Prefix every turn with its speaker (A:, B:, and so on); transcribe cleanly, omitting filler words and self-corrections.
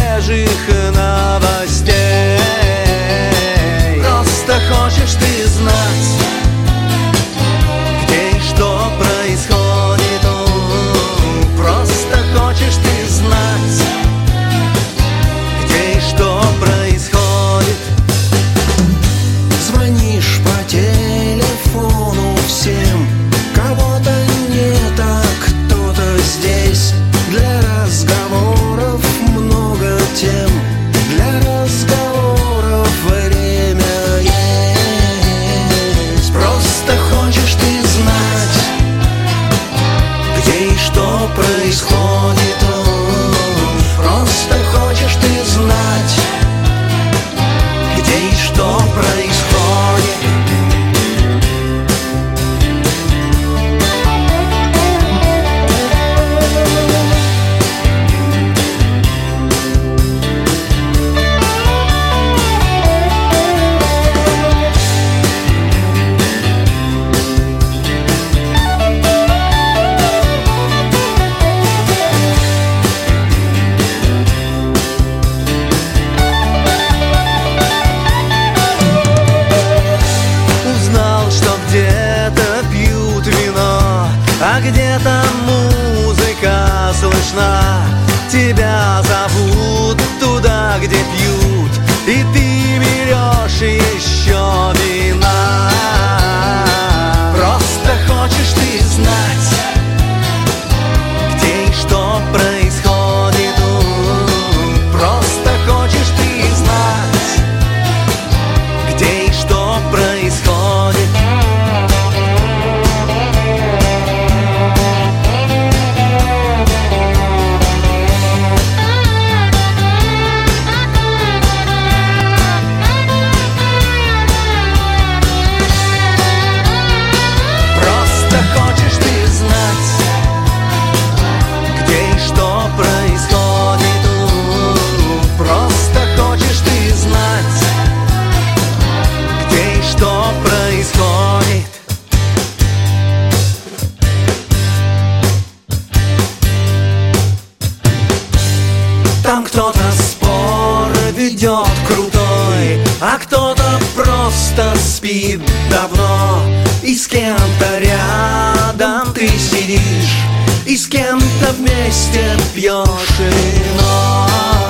A: свежих новостей. Просто хочешь ты знать, где и что происходит. Просто хочешь ты знать, где и что происходит.
B: Звонишь по телефону всем, кого-то нет, а кто-то здесь. Для разговоров много тем, для разговоров время есть. Просто хочешь ты знать, где и что происходит. Просто хочешь ты знать, где и что происходит.
A: Где-то пьют вино, а где-то музыка слышна. Тебя зовут туда, где пьют, и ты берешь еще вина. Просто хочешь ты знать, где и что происходит. Просто хочешь ты знать, где и что происходит. Там кто-то спор ведет крутой, а кто-то просто спит давно. И с кем-то рядом ты сидишь, и с кем-то вместе пьешь вино.